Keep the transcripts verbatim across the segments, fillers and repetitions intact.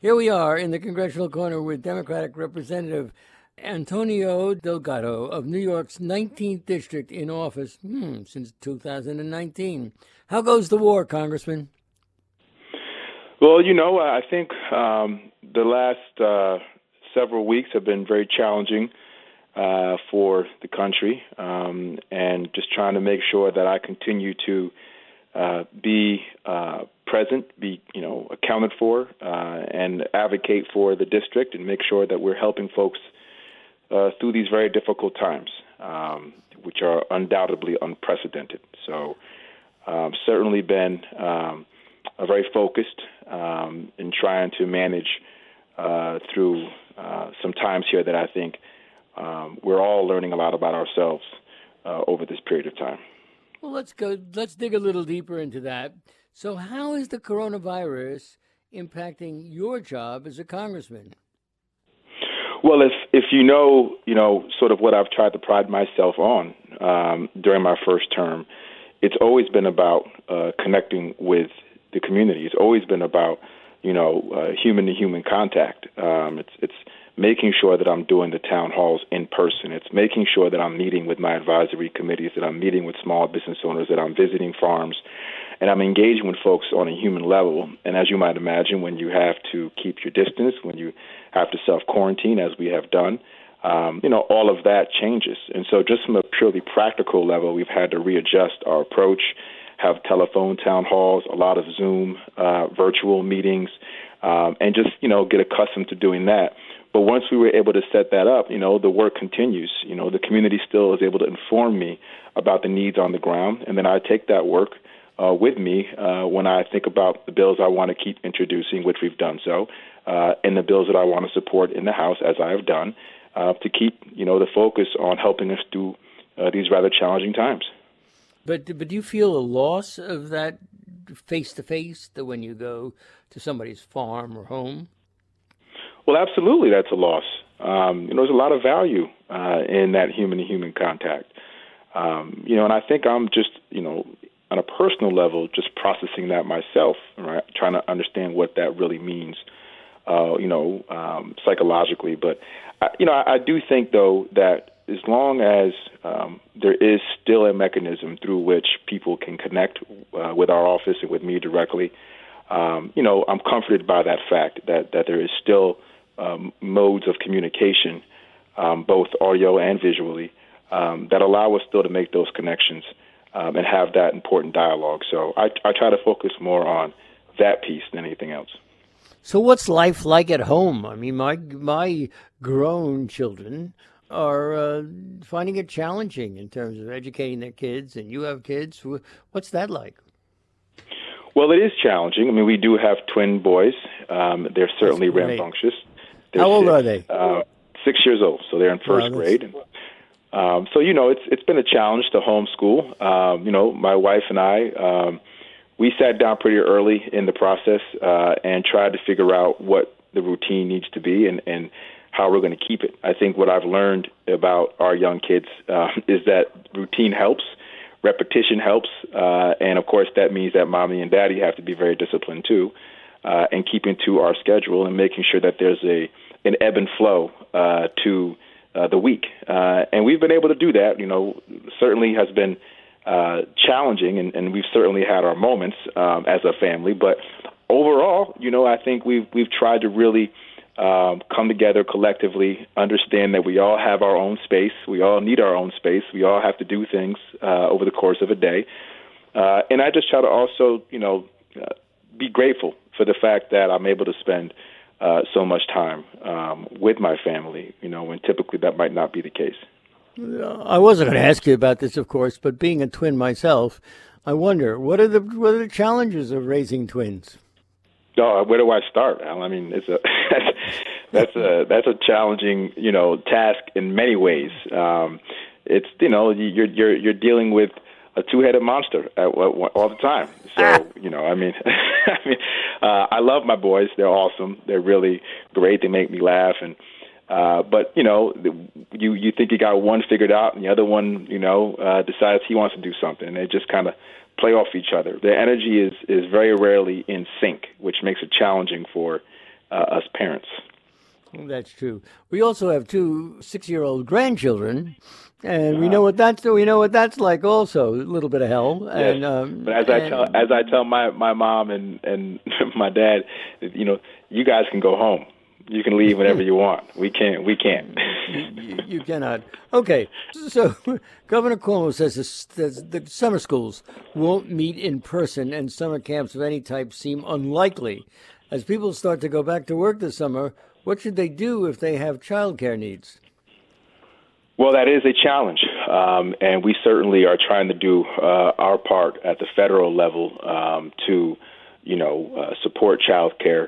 Here we are in the Congressional Corner with Democratic Representative Antonio Delgado of New York's nineteenth District in office hmm, since two thousand nineteen. How goes the war, Congressman? Well, you know, I think um, the last uh, several weeks have been very challenging uh, for the country, um, and just trying to make sure that I continue to uh, be uh, present, be you know accounted for, uh, and advocate for the district, and make sure that we're helping folks uh, through these very difficult times, um, which are undoubtedly unprecedented. So, um, certainly been um, uh, very focused um, in trying to manage uh, through uh, some times here that I think um, we're all learning a lot about ourselves uh, over this period of time. Well, let's go. Let's dig a little deeper into that. So, how is the coronavirus impacting your job as a congressman? Well, if if you know, you know, sort of what I've tried to pride myself on um, during my first term, it's always been about uh, connecting with the community. It's always been about, you know, uh, human-to-human contact. Um, it's it's making sure that I'm doing the town halls in person. It's making sure that I'm meeting with my advisory committees, that I'm meeting with small business owners, that I'm visiting farms, and I'm engaging with folks on a human level. And as you might imagine, when you have to keep your distance, when you have to self-quarantine, as we have done, um, you know, all of that changes. And so just from a purely practical level, we've had to readjust our approach, have telephone town halls, a lot of Zoom, uh, virtual meetings, um, and just, you know, get accustomed to doing that. But once we were able to set that up, you know, the work continues. You know, the community still is able to inform me about the needs on the ground, and then I take that work uh, with me uh, when I think about the bills I want to keep introducing, which we've done so, uh, and the bills that I want to support in the House, as I have done, uh, to keep, you know, the focus on helping us through uh, these rather challenging times. But but do you feel a loss of that face-to-face, that when you go to somebody's farm or home? Well, absolutely, that's a loss. Um, you know, there's a lot of value uh, in that human-to-human contact. Um, you know, and I think I'm just, you know, on a personal level, just processing that myself, right? Trying to understand what that really means, uh, you know, um, psychologically. But, I, you know, I, I do think, though, that as long as um, there is still a mechanism through which people can connect uh, with our office and with me directly, um, you know, I'm comforted by that fact that, that there is still um, modes of communication, um, both audio and visually, um, that allow us still to make those connections um, and have that important dialogue. So I, I try to focus more on that piece than anything else. So what's life like at home? I mean, my my grown children are uh, finding it challenging in terms of educating their kids, and you have kids. What's that like? Well, it is challenging. I mean, we do have twin boys. Um, they're certainly rambunctious. They're How old six, are they? Uh, six years old, so they're in first Wow, grade. Um, so, you know, it's it's been a challenge to homeschool. Um, you know, my wife and I, um, we sat down pretty early in the process uh, and tried to figure out what the routine needs to be and, and how we're going to keep it. I think what I've learned about our young kids uh, is that routine helps, repetition helps, uh, and of course that means that mommy and daddy have to be very disciplined too, uh, and keeping to our schedule and making sure that there's a an ebb and flow uh, to uh, the week. Uh, and we've been able to do that. You know, certainly has been uh, challenging, and, and we've certainly had our moments um, as a family. But overall, you know, I think we've we've tried to really Um, come together collectively, understand that we all have our own space. We all need our own space. We all have to do things uh, over the course of a day. Uh, and I just try to also, you know, uh, be grateful for the fact that I'm able to spend uh, so much time um, with my family, you know, when typically that might not be the case. I wasn't going to ask you about this, of course, but being a twin myself, I wonder, what are the what are the challenges of raising twins? Oh, where do I start, Al? I mean, it's a that's a that's a challenging, you know, task in many ways. Um, it's you know you're you're you're dealing with a two-headed monster at, all the time. So you know, I mean, I mean, uh, I love my boys. They're awesome. They're really great. They make me laugh, and uh, but you know, you you think you got one figured out, and the other one, you know, uh, decides he wants to do something, and they just kind of play off each other. Their energy is, is very rarely in sync, which makes it challenging for uh, us parents. That's true. We also have two six-year-old grandchildren, and we know what that's we know what that's like. Also, a little bit of hell. Yes. And, um, but as and, I tell as I tell my, my mom and, and my dad, you know, you guys can go home. You can leave whenever you want. We can't. We can't. you, you cannot. Okay. So Governor Cuomo says that the summer schools won't meet in person, and summer camps of any type seem unlikely. As people start to go back to work this summer, what should they do if they have childcare needs? Well, that is a challenge, um, and we certainly are trying to do uh, our part at the federal level um, to, you know, uh, support childcare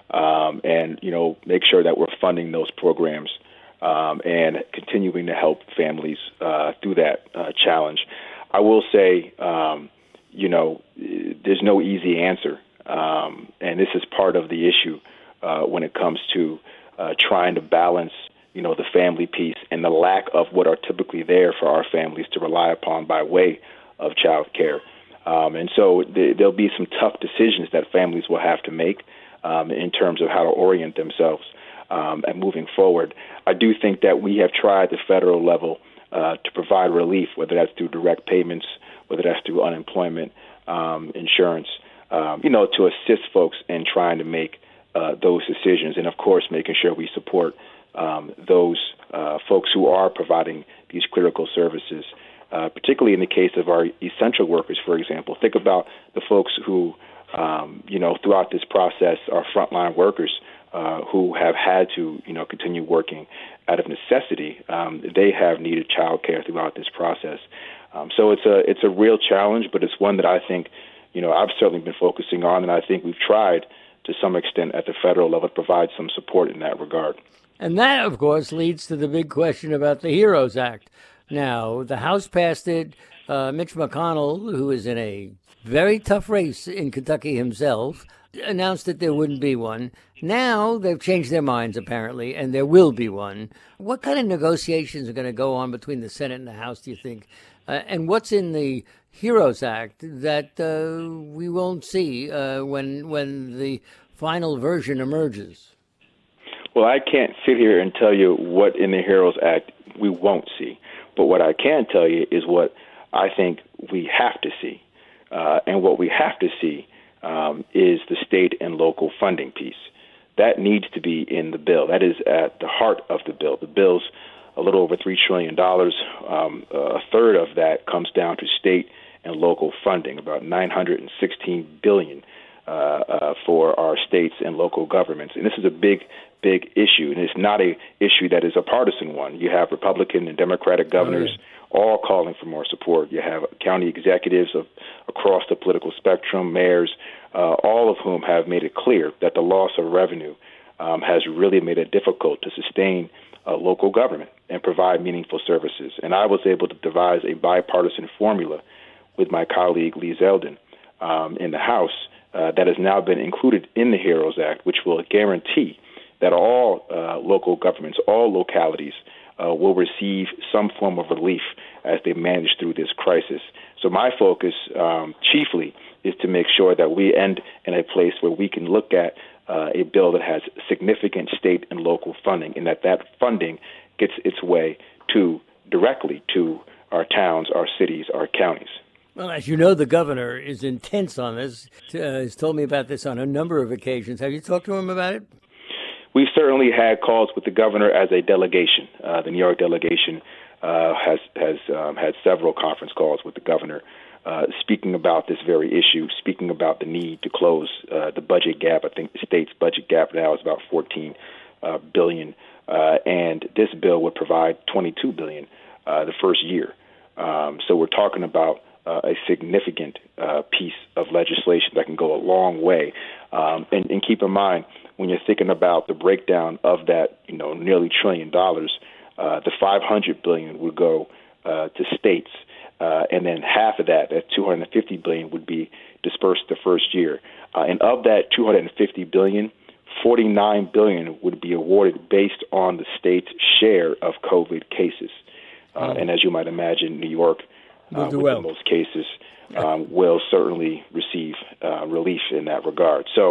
um, and, you know, make sure that we're funding those programs um, and continuing to help families uh, through that uh, challenge. I will say, um, you know, there's no easy answer, um, and this is part of the issue uh, when it comes to uh, trying to balance, you know, the family piece and the lack of what are typically there for our families to rely upon by way of child care. Um, and so th- there'll be some tough decisions that families will have to make um, in terms of how to orient themselves um, and moving forward. I do think that we have tried at the federal level uh, to provide relief, whether that's through direct payments, whether that's through unemployment um, insurance, um, you know, to assist folks in trying to make uh, those decisions. And, of course, making sure we support Um, those uh, folks who are providing these critical services, uh, particularly in the case of our essential workers, for example. Think about the folks who, um, you know, throughout this process are frontline workers uh, who have had to, you know, continue working out of necessity. Um, they have needed child care throughout this process. Um, so it's a it's a real challenge, but it's one that I think, you know, I've certainly been focusing on, and I think we've tried to some extent at the federal level to provide some support in that regard. And that, of course, leads to the big question about the HEROES Act. Now, the House passed it. Uh, Mitch McConnell, who is in a very tough race in Kentucky himself, announced that there wouldn't be one. Now they've changed their minds, apparently, and there will be one. What kind of negotiations are going to go on between the Senate and the House, do you think? Uh, and what's in the HEROES Act that uh, we won't see uh, when when the final version emerges? Well, I can't sit here and tell you what in the HEROES Act we won't see. But what I can tell you is what I think we have to see. Uh, and what we have to see um, is the state and local funding piece. That needs to be in the bill. That is at the heart of the bill. The bill's a little over three trillion dollars. Um, a third of that comes down to state and local funding, about nine hundred sixteen billion dollars uh, uh, for our states and local governments. And this is a big big issue, and it's not a issue that is a partisan one. You have Republican and Democratic governors oh, yeah. all calling for more support. You have county executives of across the political spectrum, mayors, uh, all of whom have made it clear that the loss of revenue um, has really made it difficult to sustain uh, local government and provide meaningful services. And I was able to devise a bipartisan formula with my colleague Lee Zeldin um, in the House uh, that has now been included in the HEROES Act, which will guarantee that all uh, local governments, all localities, uh, will receive some form of relief as they manage through this crisis. So my focus um, chiefly is to make sure that we end in a place where we can look at uh, a bill that has significant state and local funding, and that that funding gets its way to directly to our towns, our cities, our counties. Well, as you know, the governor is intense on this. Uh, he's told me about this on a number of occasions. Have you talked to him about it? We've certainly had calls with the governor as a delegation. Uh, the New York delegation uh, has has um, had several conference calls with the governor, uh, speaking about this very issue, speaking about the need to close uh, the budget gap. I think the state's budget gap now is about fourteen uh, billion, uh, and this bill would provide twenty-two billion uh, the first year. Um, so we're talking about uh, a significant uh, piece of legislation that can go a long way. Um, and, and keep in mind, when you're thinking about the breakdown of that, you know, nearly trillion dollars, uh, the five hundred billion dollars would go uh, to states, uh, and then half of that, that two hundred fifty billion dollars, would be dispersed the first year. Uh, and of that two hundred fifty billion dollars, forty-nine billion dollars would be awarded based on the state's share of COVID cases. Uh, and as you might imagine, New York, uh, with well. the most cases, um, will certainly receive uh, relief in that regard. So.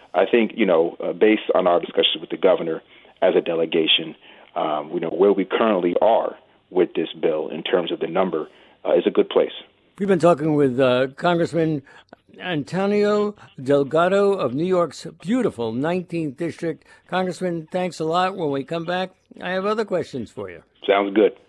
I think, you know, uh, based on our discussions with the governor as a delegation, um, you know, where we currently are with this bill in terms of the number uh, is a good place. We've been talking with uh, Congressman Antonio Delgado of New York's beautiful nineteenth District. Congressman, thanks a lot. When we come back, I have other questions for you. Sounds good.